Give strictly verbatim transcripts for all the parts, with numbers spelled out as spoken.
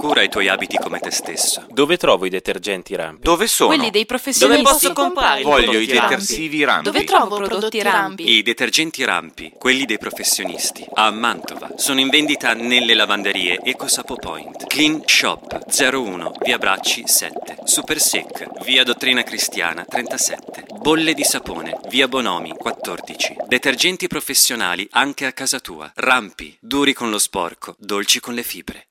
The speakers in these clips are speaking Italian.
cura ai tuoi abiti come te stesso. Dove trovo i detergenti Rampi? Dove sono? Quelli dei professionisti. Dove posso comprare? Voglio i prodotti Rampi? detersivi Rampi. Dove trovo prodotti Rampi? I detergenti Rampi, quelli dei professionisti, a Mantova. Sono in vendita nelle lavanderie EcoSapo Point. Clean Shop zero uno, via Bracci sette. Super Sec, via Dottrina Cristiana trentasette. Bolle di sapone, via Bonomi quattordici. Detergenti professionali anche a casa tua. Rampi, duri con lo sporco, dolci con le fibre.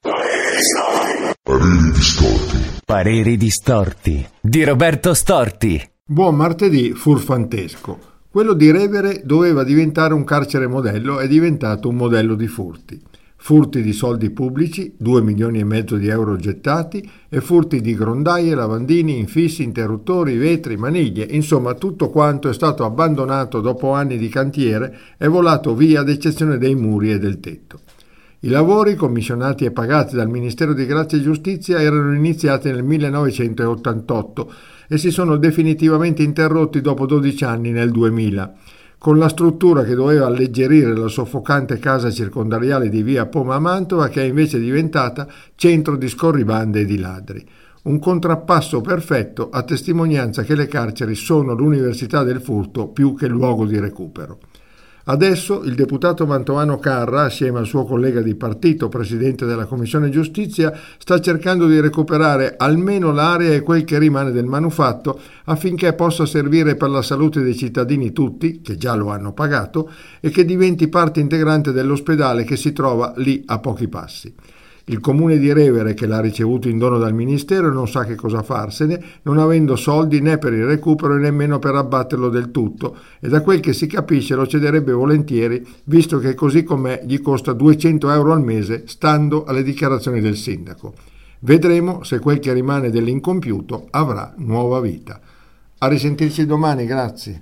Pareri distorti. Pareri distorti di Roberto Storti. Buon martedì furfantesco. Quello di Revere doveva diventare un carcere modello, è diventato un modello di furti. Furti di soldi pubblici, due milioni e mezzo di euro gettati, e furti di grondaie, lavandini, infissi, interruttori, vetri, maniglie, insomma tutto quanto è stato abbandonato dopo anni di cantiere è volato via ad eccezione dei muri e del tetto. I lavori, commissionati e pagati dal Ministero di Grazia e Giustizia, erano iniziati nel millenovecentottantotto e si sono definitivamente interrotti dopo dodici anni nel duemila, con la struttura che doveva alleggerire la soffocante casa circondariale di via Poma a Mantova, che è invece diventata centro di scorribande e di ladri. Un contrappasso perfetto a testimonianza che le carceri sono l'università del furto più che luogo di recupero. Adesso il deputato mantovano Carra, assieme al suo collega di partito, presidente della Commissione Giustizia, sta cercando di recuperare almeno l'area e quel che rimane del manufatto affinché possa servire per la salute dei cittadini tutti, che già lo hanno pagato, e che diventi parte integrante dell'ospedale che si trova lì a pochi passi. Il comune di Revere, che l'ha ricevuto in dono dal Ministero, non sa che cosa farsene, non avendo soldi né per il recupero e nemmeno per abbatterlo del tutto, e da quel che si capisce lo cederebbe volentieri, visto che così com'è gli costa duecento euro al mese, stando alle dichiarazioni del sindaco. Vedremo se quel che rimane dell'incompiuto avrà nuova vita. A risentirci domani, grazie.